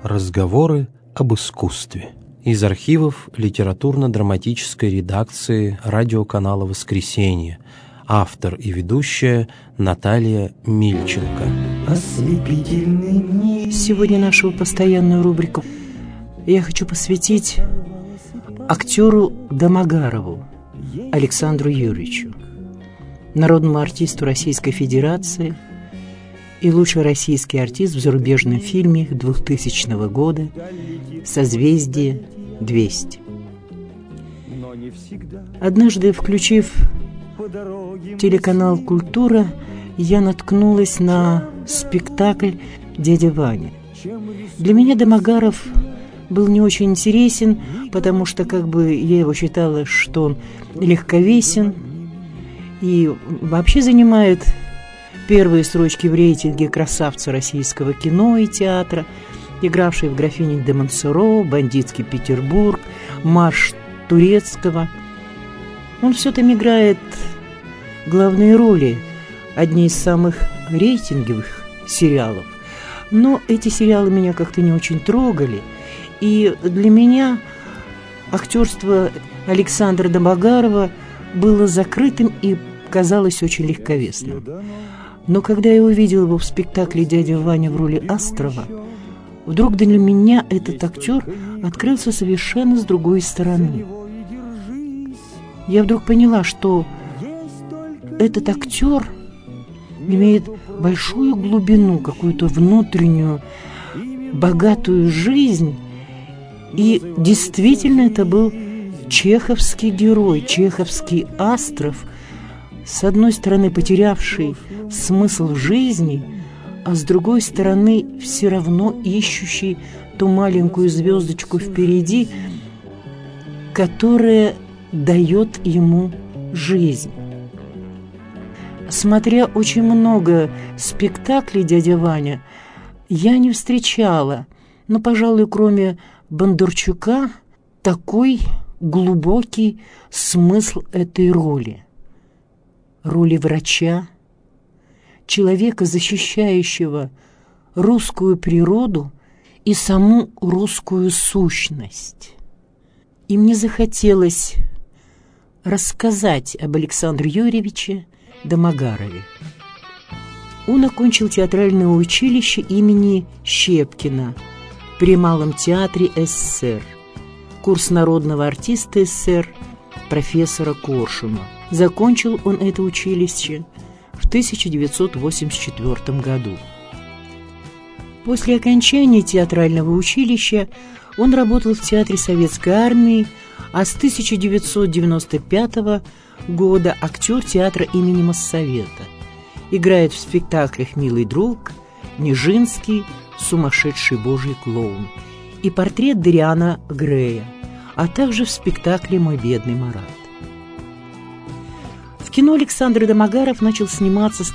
Разговоры об искусстве. Из архивов литературно-драматической редакции радиоканала «Воскресенье». Автор и ведущая Наталья Мильченко. Сегодня нашу постоянную рубрику я хочу посвятить актеру Домогарову Александру Юрьевичу, народному артисту Российской Федерации и лучший российский артист в зарубежном фильме 2000 года «Созвездие-200». Однажды, включив телеканал «Культура», я наткнулась на спектакль «Дядя Ваня». Для меня Домогаров был не очень интересен, потому что я его считала, что он легковесен и вообще занимает первые строчки в рейтинге красавца российского кино и театра, игравший в «Графине де Монсоро», «Бандитский Петербург», «Марш Турецкого». Он все там играет главные роли, одни из самых рейтинговых сериалов. Но эти сериалы меня как-то не очень трогали, и для меня актерство Александра Домогарова было закрытым и казалось очень легковесным. Но когда я увидел его в спектакле «Дядя Ваня» в роли Астрова, вдруг для меня этот актер открылся совершенно с другой стороны. Я вдруг поняла, что этот актер имеет большую глубину, какую-то внутреннюю, богатую жизнь. И действительно это был чеховский герой, чеховский Астров, с одной стороны потерявший смысл жизни, а с другой стороны все равно ищущий ту маленькую звездочку впереди, которая дает ему жизнь. Смотря очень много спектаклей «Дядя Ваня», я не встречала, пожалуй, кроме Бондарчука, такой глубокий смысл этой роли. Роли врача, человека, защищающего русскую природу и саму русскую сущность. И мне захотелось рассказать об Александре Юрьевиче Домогарове. Он окончил театральное училище имени Щепкина при Малом театре СССР, курс народного артиста СССР профессора Коршуна. Закончил он это училище в 1984 году. После окончания театрального училища он работал в театре Советской армии, а с 1995 года актер театра имени Моссовета. Играет в спектаклях «Милый друг», «Нижинский», «Сумасшедший божий клоун» и «Портрет Дориана Грея», а также в спектакле «Мой бедный Марат». В кино Александр Домогаров начал сниматься с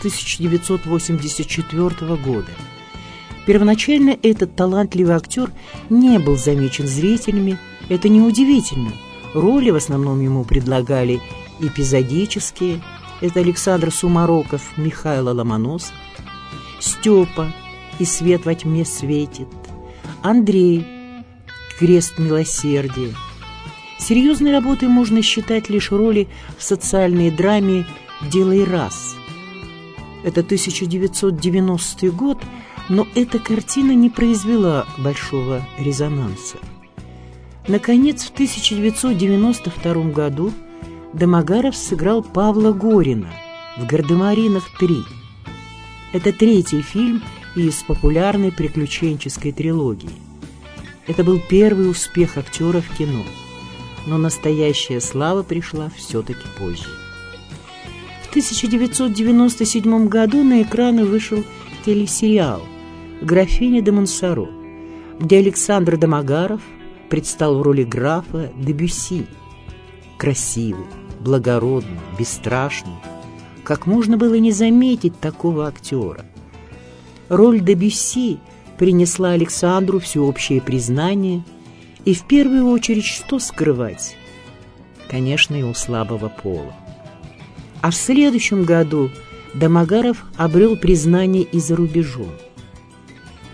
1984 года. Первоначально этот талантливый актер не был замечен зрителями. Это неудивительно. Роли в основном ему предлагали эпизодические. Это Александр Сумароков, Михаил Ломоносов, Степа «И свет во тьме светит», Андрей «Крест милосердия». Серьезной работой можно считать лишь роли в социальной драме «Делай раз». Это 1990 год, но эта картина не произвела большого резонанса. Наконец, в 1992 году Домогаров сыграл Павла Горина в «Гардемаринах 3». Это третий фильм из популярной приключенческой трилогии. Это был первый успех актера в кино, но настоящая слава пришла все-таки позже. В 1997 году на экраны вышел телесериал «Графиня де Монсоро», где Александр Домогаров предстал в роли графа де Бюсси. Красивый, благородный, бесстрашный. Как можно было не заметить такого актера? Роль де Бюсси принесла Александру всеобщее признание, и в первую очередь что скрывать? Конечно, и у слабого пола. А в следующем году Домогаров обрел признание и за рубежом.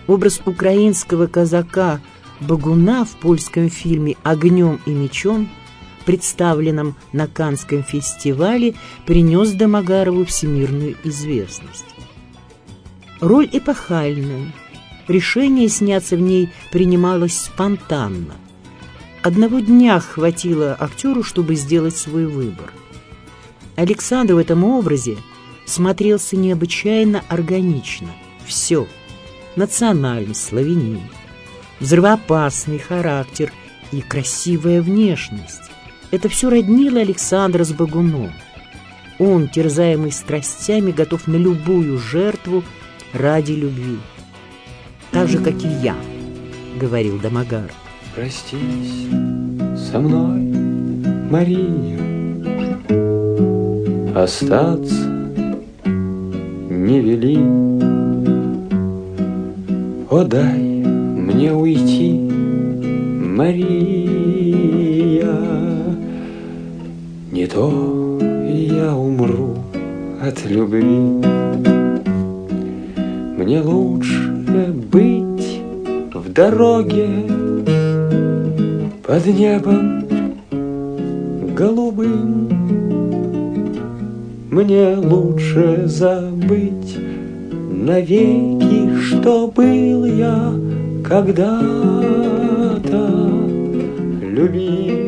Образ украинского казака Багуна в польском фильме «Огнем и мечом», представленном на Каннском фестивале, принес Домогарову всемирную известность. Роль эпохальная. Решение сняться в ней принималось спонтанно. Одного дня хватило актеру, чтобы сделать свой выбор. Александр в этом образе смотрелся необычайно органично. Все. Национальность, славянин, взрывоопасный характер и красивая внешность. Это все роднило Александра с Багуном. Он, терзаемый страстями, готов на любую жертву ради любви. Так же, как и я, говорил Домогаров. Простись со мной, Мария, остаться не вели. О, дай мне уйти, Мария, не то я умру от любви. Мне лучше быть в дороге под небом голубым. Мне лучше забыть навеки, что был я когда-то любим.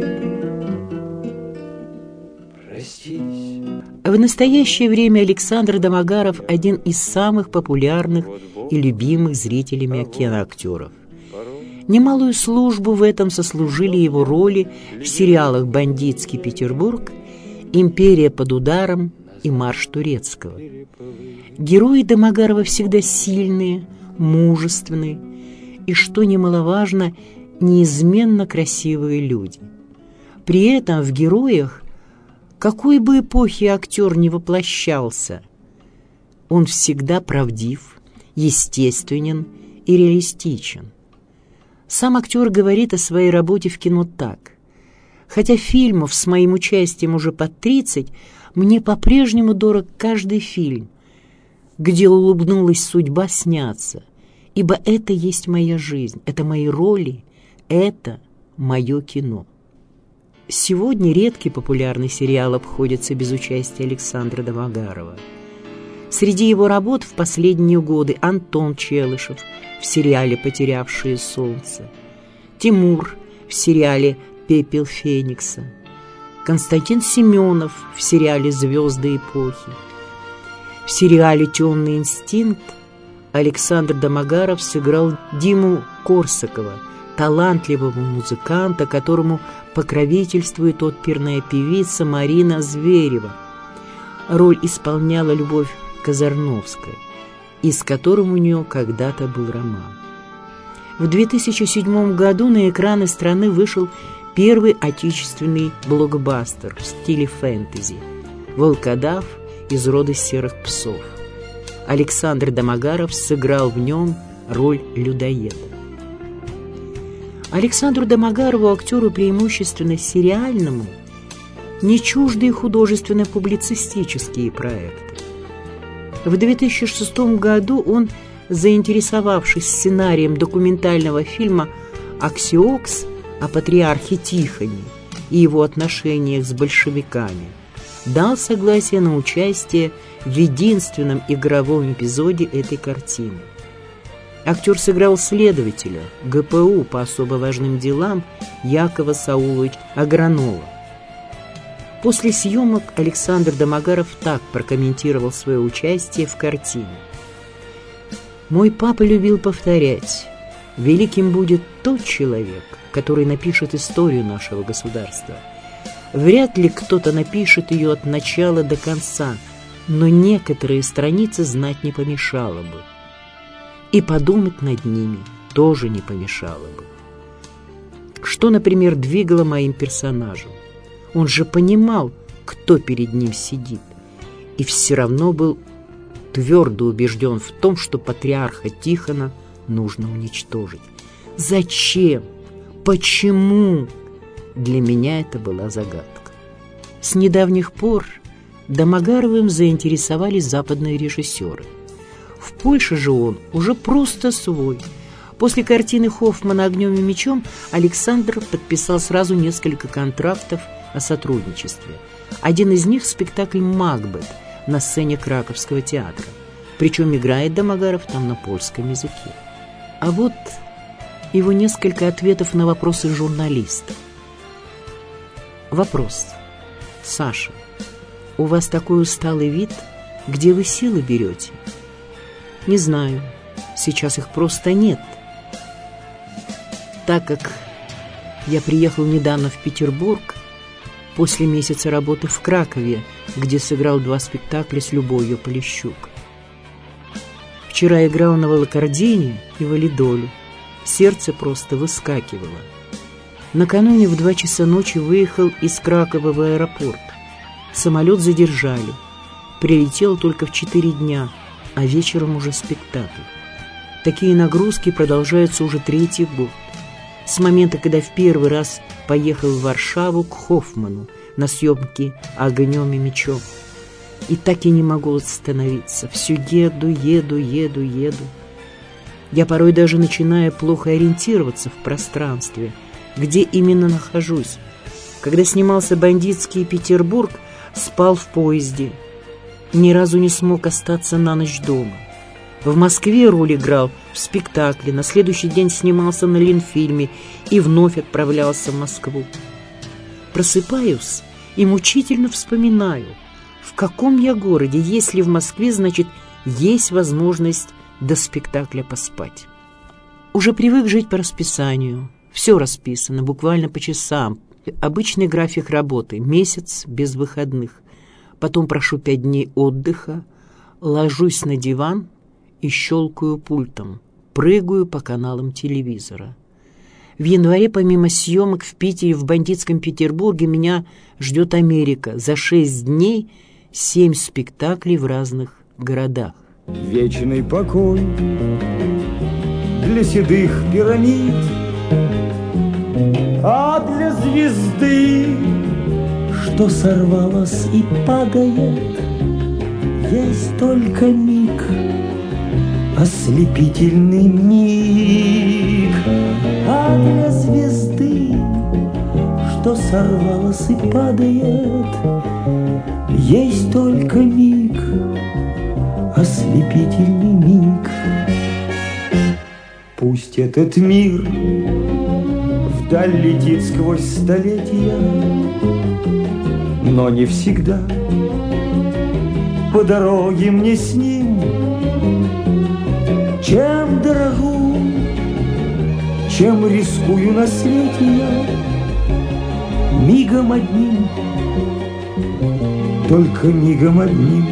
Простись. В настоящее время Александр Домогаров – один из самых популярных и любимых зрителями киноактеров. Немалую службу в этом сослужили его роли в сериалах «Бандитский Петербург», «Империя под ударом» и «Марш Турецкого». Герои Домогарова всегда сильные, мужественные и, что немаловажно, неизменно красивые люди. При этом в героях, какой бы эпохи актер ни воплощался, он всегда правдив, естественен и реалистичен. Сам актер говорит о своей работе в кино так: «Хотя фильмов с моим участием уже под 30, мне по-прежнему дорог каждый фильм, где улыбнулась судьба сняться, ибо это есть моя жизнь, это мои роли, это мое кино». Сегодня редкий популярный сериал обходится без участия Александра Домогарова. Среди его работ в последние годы Антон Челышев в сериале «Потерявшие солнце», Тимур в сериале «Пепел Феникса», Константин Семенов в сериале «Звезды эпохи». В сериале «Темный инстинкт» Александр Домогаров сыграл Диму Корсакова, талантливого музыканта, которому покровительствует оперная певица Марина Зверева. Роль исполняла Любовь Казарновская, и с которым у нее когда-то был роман. В 2007 году на экраны страны вышел первый отечественный блокбастер в стиле фэнтези «Волкодав из рода серых псов». Александр Домогаров сыграл в нем роль людоеда. Александру Домогарову, актеру преимущественно сериальному, не чужды художественно-публицистические проекты. В 2006 году он, заинтересовавшись сценарием документального фильма «Аксиокс» о патриархе Тихоне и его отношениях с большевиками, дал согласие на участие в единственном игровом эпизоде этой картины. Актер сыграл следователя ГПУ по особо важным делам Якова Сауловича Агранова. После съемок Александр Домогаров так прокомментировал свое участие в картине: «Мой папа любил повторять: великим будет тот человек, который напишет историю нашего государства. Вряд ли кто-то напишет ее от начала до конца, но некоторые страницы знать не помешало бы. И подумать над ними тоже не помешало бы. Что, например, двигало моим персонажем? Он же понимал, кто перед ним сидит, и все равно был твердо убежден в том, что патриарха Тихона нужно уничтожить. Зачем? Почему? Для меня это была загадка». С недавних пор Домогаровым заинтересовались западные режиссеры. В Польше же он уже просто свой. После картины Хоффмана «Огнем и мечом» Александр подписал сразу несколько контрактов о сотрудничестве. Один из них — спектакль «Макбет» на сцене Краковского театра. Причем играет Домогаров там на польском языке. А вот его несколько ответов на вопросы журналистов. Вопрос. Саша, у вас такой усталый вид, где вы силы берете? Не знаю, сейчас их просто нет. Так как я приехал недавно в Петербург, после месяца работы в Кракове, где сыграл 2 спектакля с Любовью Полищук. Вчера играл на волокордине и валидоле. Сердце просто выскакивало. Накануне в 2 часа ночи выехал из Кракова в аэропорт. Самолет задержали. Прилетел только в 4 дня, а вечером уже спектакль. Такие нагрузки продолжаются уже 3-й год. С момента, когда в первый раз поехал в Варшаву к Хоффману на съемки «Огнем и мечом». И так и не могу остановиться. Все еду. Я порой даже начинаю плохо ориентироваться в пространстве, где именно нахожусь. Когда снимался «Бандитский Петербург», спал в поезде. Ни разу не смог остаться на ночь дома. В Москве роль играл в спектакле, на следующий день снимался на Ленфильме и вновь отправлялся в Москву. Просыпаюсь и мучительно вспоминаю, в каком я городе. Если в Москве, значит, есть возможность до спектакля поспать. Уже привык жить по расписанию. Все расписано, буквально по часам. Обычный график работы, месяц без выходных. Потом прошу 5 дней отдыха, ложусь на диван и щелкаю пультом, прыгаю по каналам телевизора. В январе, помимо съемок в Питере, в «Бандитском Петербурге», меня ждет Америка. За 6 дней 7 спектаклей в разных городах. Вечный покой для седых пирамид, а для звезды, что сорвалась и падает, есть только миг, ослепительный миг. А для звезды, что сорвалась и падает, есть только миг, ослепительный миг. Пусть этот мир вдаль летит сквозь столетия, но не всегда по дороге мне с ним. Чем дорогу, чем рискую на свете я, мигом одним, только мигом одним.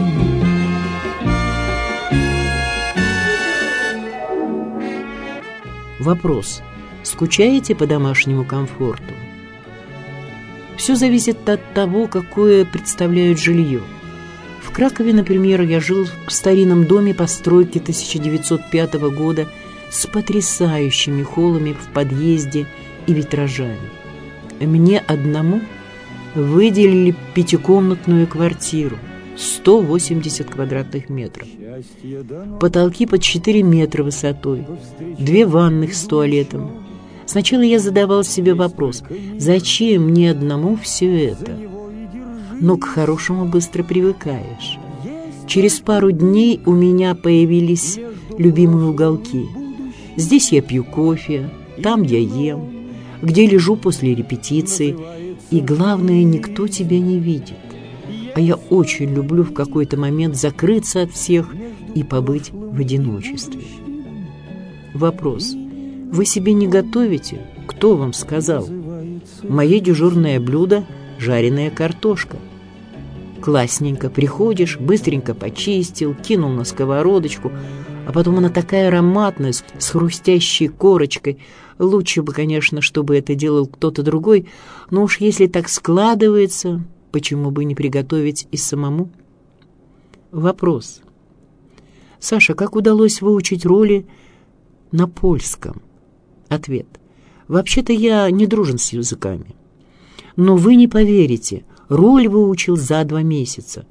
Вопрос. Скучаете по домашнему комфорту? Все зависит от того, какое представляют жилье. В Кракове, например, я жил в старинном доме постройки 1905 года с потрясающими холлами в подъезде и витражами. Мне одному выделили 5-комнатную квартиру, 180 квадратных метров. Потолки под 4 метра высотой, 2 ванных с туалетом. Сначала я задавал себе вопрос, зачем мне одному все это? Но к хорошему быстро привыкаешь. Через пару дней у меня появились любимые уголки. Здесь я пью кофе, там я ем, где лежу после репетиции. И главное, никто тебя не видит. А я очень люблю в какой-то момент закрыться от всех и побыть в одиночестве. Вопрос. Вы себе не готовите? Кто вам сказал? Мое дежурное блюдо – жареная картошка. Классненько приходишь, быстренько почистил, кинул на сковородочку, а потом она такая ароматная, с хрустящей корочкой. Лучше бы, конечно, чтобы это делал кто-то другой, но уж если так складывается, почему бы не приготовить и самому? Вопрос. Саша, как удалось выучить роли на польском? Ответ. Вообще-то я не дружен с языками. Но вы не поверите, роль выучил за 2 месяца.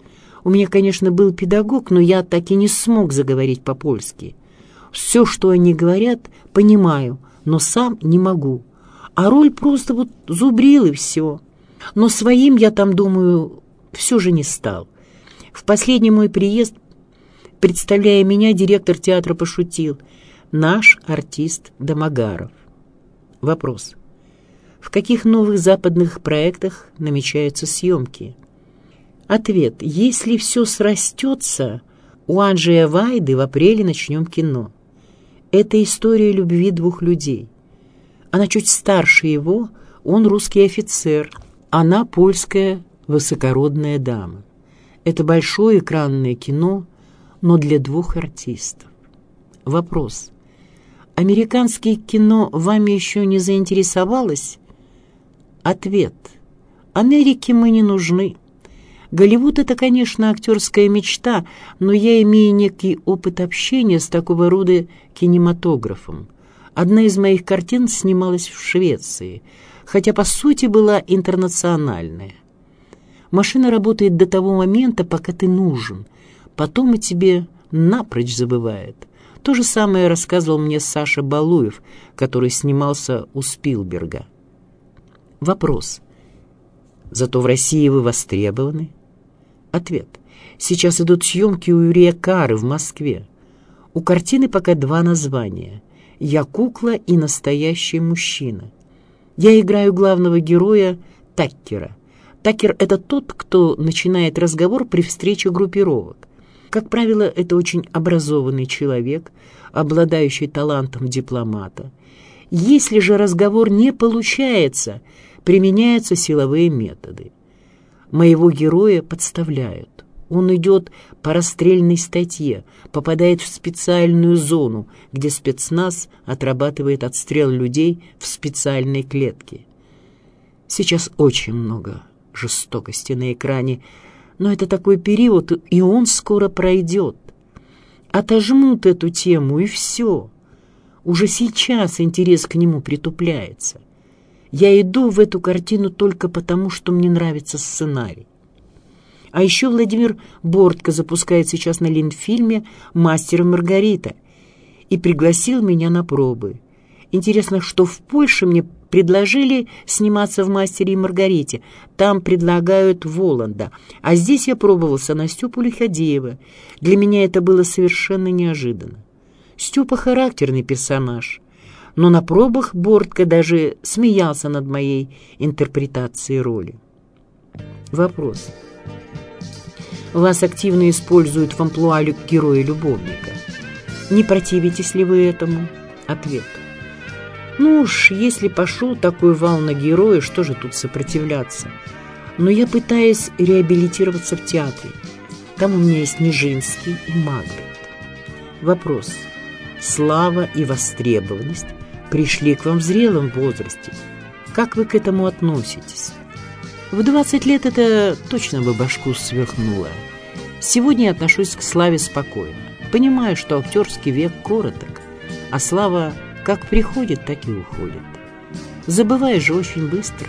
У меня, конечно, был педагог, но я так и не смог заговорить по-польски. Все, что они говорят, понимаю, но сам не могу. А роль просто вот зубрил, и все. Но своим я там, думаю, все же не стал. В последний мой приезд, представляя меня, директор театра пошутил: «Наш артист Домогаров». Вопрос. В каких новых западных проектах намечаются съемки? Ответ. Если все срастется, у Анджея Вайды в апреле начнем кино. Это история любви двух людей. Она чуть старше его, он русский офицер, она польская высокородная дама. Это большое экранное кино, но для двух артистов. Вопрос. Американское кино вами еще не заинтересовалось? Ответ. Америке мы не нужны. Голливуд — это, конечно, актерская мечта, но я имею некий опыт общения с такого рода кинематографом. Одна из моих картин снималась в Швеции, хотя по сути была интернациональная. Машина работает до того момента, пока ты нужен, потом и тебе напрочь забывает. То же самое рассказывал мне Саша Балуев, который снимался у Спилберга. Вопрос. Зато в России вы востребованы? Ответ. Сейчас идут съемки у Юрия Кары в Москве. У картины пока 2 названия: «Я кукла» и «Настоящий мужчина». Я играю главного героя Таккера. Таккер — это тот, кто начинает разговор при встрече группировок. Как правило, это очень образованный человек, обладающий талантом дипломата. Если же разговор не получается, применяются силовые методы. Моего героя подставляют. Он идет по расстрельной статье, попадает в специальную зону, где спецназ отрабатывает отстрел людей в специальной клетке. Сейчас очень много жестокости на экране, но это такой период, и он скоро пройдет. Отожмут эту тему, и все. Уже сейчас интерес к нему притупляется. Я иду в эту картину только потому, что мне нравится сценарий. А еще Владимир Бортко запускает сейчас на Ленфильме «Мастер и Маргарита» и пригласил меня на пробы. Интересно, что в Польше мне предложили сниматься в «Мастере и Маргарите». Там предлагают Воланда. А здесь я пробовался на Степу Лиходеева. Для меня это было совершенно неожиданно. Степа характерный персонаж. Но на пробах Бортко даже смеялся над моей интерпретацией роли. Вопрос. Вас активно используют в амплуа героя-любовника. Не противитесь ли вы этому? Ответ. Ну уж, если пошел такой вал на героя, что же тут сопротивляться? Но я пытаюсь реабилитироваться в театре. Там у меня есть Нижинский и Макбет. Вопрос. Слава и востребованность пришли к вам в зрелом возрасте. Как вы к этому относитесь? В 20 лет это точно бы башку сверхнуло. Сегодня я отношусь к славе спокойно. Понимаю, что актерский век короток, а слава как приходит, так и уходит. Забываешь же очень быстро.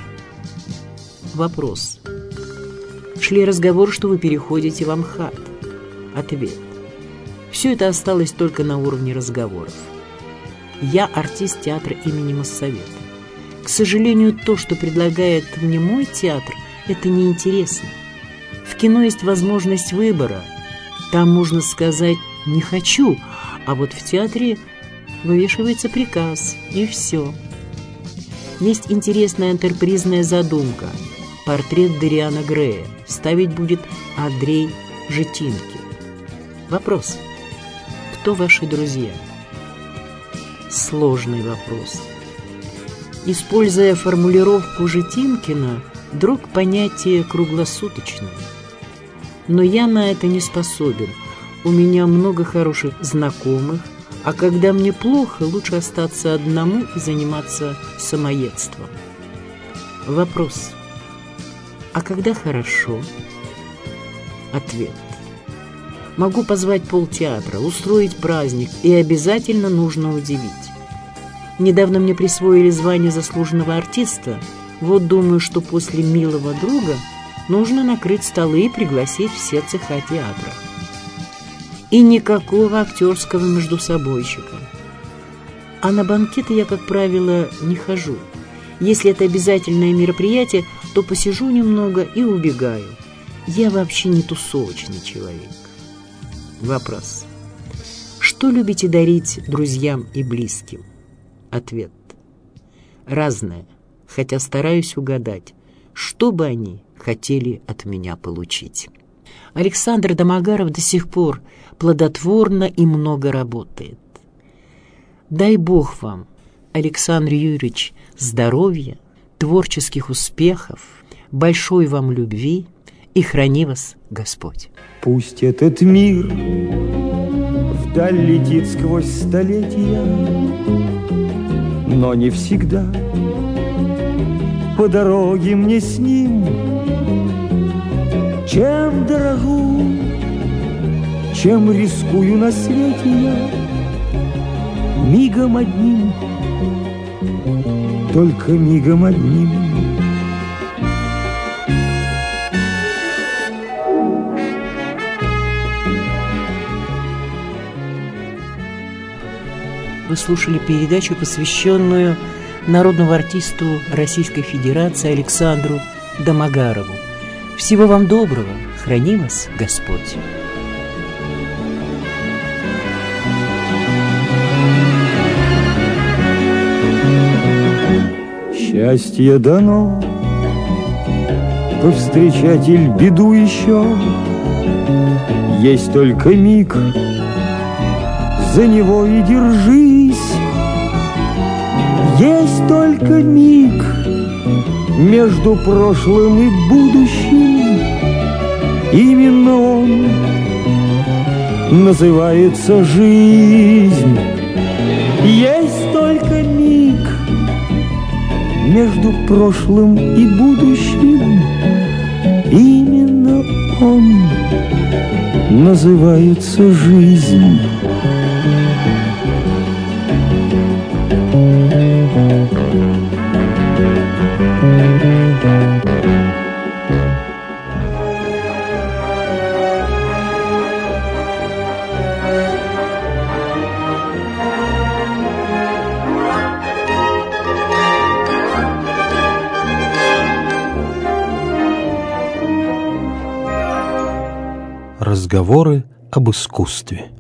Вопрос. Шли разговор, что вы переходите в Амхат. Ответ. Все это осталось только на уровне разговоров. Я артист театра имени Моссовета. К сожалению, то, что предлагает мне мой театр, это неинтересно. В кино есть возможность выбора. Там можно сказать «не хочу», а вот в театре вывешивается приказ, и все. Есть интересная антрепризная задумка. Портрет Дориана Грея. Ставить будет Андрей Житинки. Вопрос. Кто ваши друзья? Сложный вопрос. Используя формулировку Житинкина, друг — понятие круглосуточное. Но я на это не способен. У меня много хороших знакомых, а когда мне плохо, лучше остаться одному и заниматься самоедством. Вопрос. А когда хорошо? Ответ. Могу позвать полтеатра, устроить праздник, и обязательно нужно удивить. Недавно мне присвоили звание заслуженного артиста. Вот думаю, что после «Милого друга» нужно накрыть столы и пригласить все цеха театра. И никакого актерского междусобойчика. А на банкеты я, как правило, не хожу. Если это обязательное мероприятие, то посижу немного и убегаю. Я вообще не тусовочный человек. Вопрос. Что любите дарить друзьям и близким? Ответ. Разное, хотя стараюсь угадать, что бы они хотели от меня получить. Александр Домогаров до сих пор плодотворно и много работает. Дай Бог вам, Александр Юрьевич, здоровья, творческих успехов, большой вам любви и храни вас Господь. Пусть этот мир вдаль летит сквозь столетия, но не всегда по дороге мне с ним. Чем дорогу, чем рискую на свете я, мигом одним, только мигом одним. Вы слушали передачу, посвященную народному артисту Российской Федерации Александру Домогарову. Всего вам доброго, храни вас Господь. Счастье дано повстречать иль беду еще, есть только миг, за него и держись. Есть только миг между прошлым и будущим, именно он называется жизнь. Есть только миг между прошлым и будущим, именно он называется жизнь. Разговоры об искусстве.